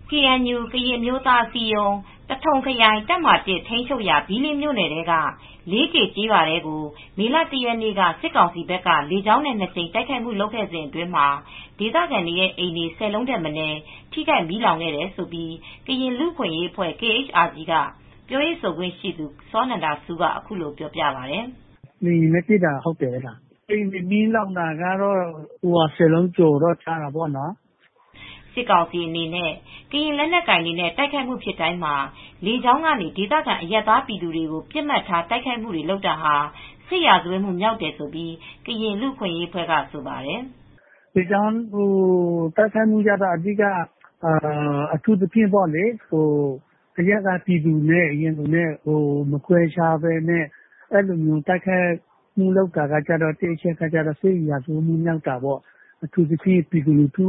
KNU ကရင်အမျိုးသားအစည်းအရုံး သထုံခရိုင်တပ်မဟာ ထိန်းချုပ်ရာဘီးလင်းမြို့နယ်ထဲက လေးကေကျေးရွာထဲကို မေလ ၁ ရက်နေ့က စစ်ကောင်စီဘက်က လေကြောင်းနဲ့ ၂ ကြိမ်တိုက်ခိုက်မှုလုပ်ခဲ့စဉ်အတွင်းမှာ ဒေသခံတွေရဲ့အိမ်တွေ ၁၀ လုံးထက်မနည်း ထိခိုက်မီးလောင်ခဲ့တယ်လို့ ကရင်လူ့အခွင့်ရေးအဖွဲ့ KHRG က ပြောရေးဆိုခွင့်ရှိသူ စောနန္ဒဆူးက အခုလိုပြောပြပါတယ်။ "လေယာဉ်နဲ့ပစ်တာဟုတ်တယ်။ အိမ်တွေမီးလောင်တာကတော့ ၁၀ လုံးကျော်တော့ကြားတာပေါ့နော်။ " စစ်ကောင်စီအနေနဲ့ ကရင်လက်နက်ကိုင်တွေနဲ့ တိုက်ခိုက်မှုဖြစ်တိုင်းမှာ လေကြောင်းကနေ ဒေသခံအရပ်သားပြည်သူတွေကို ပစ်မှတ်ထားတိုက်ခိုက်မှုတွေလုပ်တာဟာ စစ်ရာဇဝတ်မှုမြောက်တယ်လို့ ကရင်လူ့အခွင့်ရေးအဖွဲ့ကဆိုပါတယ်။ "လေကြောင်းတိုက်ခိုက်မှုကတော့ အထူးသဖြင့် အရပ်သားပြည်သူနဲ့ မခွဲခြားဘဲတိုက်ခိုက်မှုလုပ်တာကတော့ စစ်ရာဇဝတ်မှုမြောက်တာပေါ့။ အထူးသဖြင့် ပြည်သူလူထု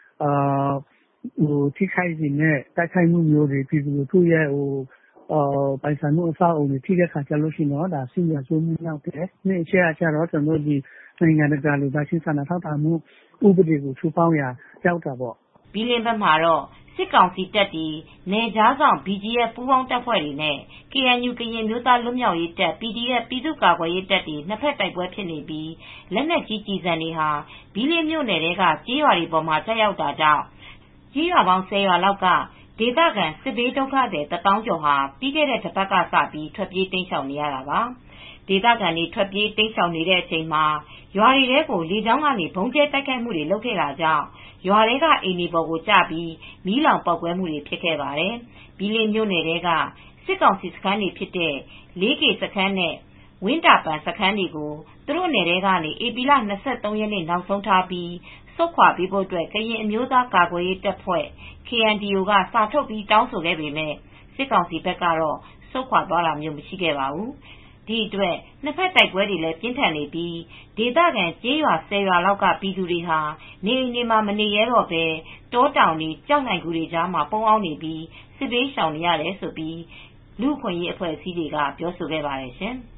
ထိခိုက်စေတဲ့တိုက်ခိုက်မှုမျိုးတွေ ပြည်သူလူထုရဲ့ပိုင်ဆိုင်မှုအဆောက်အဦတွေထိခိုက်ရင်တော့ စစ်ရာဇဝတ်မှုမြောက်တယ်။ နှစ်အချက်ကတော့ နိုင်ငံတကာလူသားချင်းစာနာထောက်ထားမှုဥပဒေကိုချိုးဖောက်ရာရောက်တာပေါ့။ " ဘီးလင်းဘက်မှာတော့ စစ်ကောင်စီတပ်တွေ နယ်ခြားစောင့် BGF ပူးပေါင်းတပ်ဖွဲ့တွေနဲ့ KNU ကရင်အမျိုးသားလွတ်မြောက်ရေးတပ် PDF ပြည်သူ့ကာကွယ်ရေးတပ်တွေ နှစ်ဖက်တိုက်ပွဲဖြစ်နေပြီး လက်နက်ကြီးကျည်ဆံတွေဟာ ဘီးလင်းမြို့နယ်ထဲက ကျေးရွာတွေပေါ်ကျရောက်တာကြောင့် ကျေးရွာပေါင်း ၁၀ ရွာလောက်က ဒေသခံစစ်ဘေးဒုက္ခသည် ၁ သောင်းကျော်ဟာ ပြီးခဲ့တဲ့တပတ်ကစပြီး ထွက်ပြေးတိမ်းရှောင်နေရတာပါ။ ဒေသခံတွေ ထွက်ပြေးတိမ်းရှောင်နေတဲ့အချိန်မှာ ရွာတွေထဲကို လေကြောင်းကနေ ဗုံးကြဲတိုက်ခိုက်မှုတွေလုပ်ခဲ့တာကြောင့် ရွာထဲကအိမ်တွေပေါ်ကိုကျပြီး မီးလောင်ပေါက်ကွဲမှုတွေဖြစ်ခဲ့ပါတယ်။ ဘီးလင်းမြို့နယ်ထဲက စစ်ကောင်စီစခန်းတွေဖြစ်တဲ့ လေးကေစခန်းနဲ့ ဝင်းတာပန်စခန်းတွေကို သူတို့နယ်ထဲကနေ ဧပြီလ ၂၃ ရက်နေ့ နောက်ဆုံးထားပြီး ဆုတ်ခွါပေးဖို့ ကရင်အမျိုးသားကာကွယ်ရေးတပ်ဖွဲ့ KNDO က စာထုတ်တောင်းဆိုခဲ့ပေမဲ့ စစ်ကောင်စီဘက်ကတော့ ဆုတ်ခွါသွားတာမျိုးမရှိခဲ့ပါဘူး။ ဒီအတွက် နှစ်ဖက်တိုက်ပွဲတွေလည်းပြင်းထန်နေပြီး ဒေသခံကျေးရွာ ၁၀ ရွာလောက်က ပြည်သူတွေဟာ နေအိမ်တွေမှာမနေရဲတော့ဘဲ တောတောင်တွေ ကျောက်လှိုဏ်ဂူတွေကြားမှာ ပုန်းအောင်းနေပြီး စစ်ဘေးရှောင်နေရတယ်လို့ လူ့အခွင့်ရေးအဖွဲ့အစည်းတွေက ပြောဆိုခဲ့ပါတယ်ရှင်။